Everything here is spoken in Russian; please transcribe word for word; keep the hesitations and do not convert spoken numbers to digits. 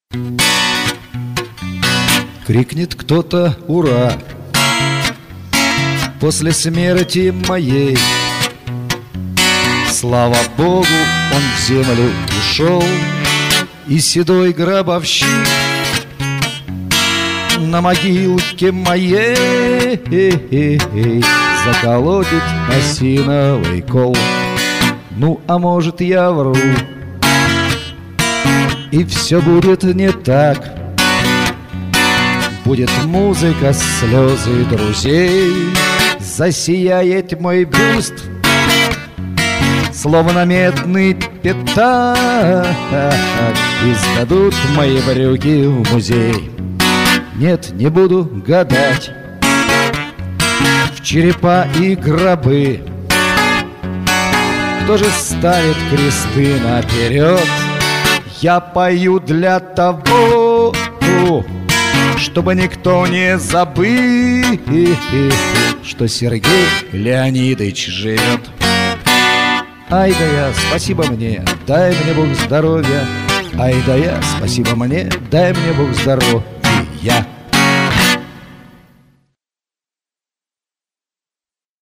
Крикнет кто-то «Ура!» после смерти моей. Слава Богу, он в землю ушел, и седой гробовщик на могилке моей заколотит осиновый кол. Ну, а может, я вру, и все будет не так. Будет музыка, слезы друзей, засияет мой бюст, словно медный пятак, и сдадут мои брюки в музей. Нет, не буду гадать в черепа и гробы, кто же ставит кресты наперед. Я пою для того, чтобы никто не забыл, что Сергей Леонидович живет. Ай да я, спасибо мне, дай мне Бог здоровья. Ай да я, спасибо мне, дай мне Бог здоровья.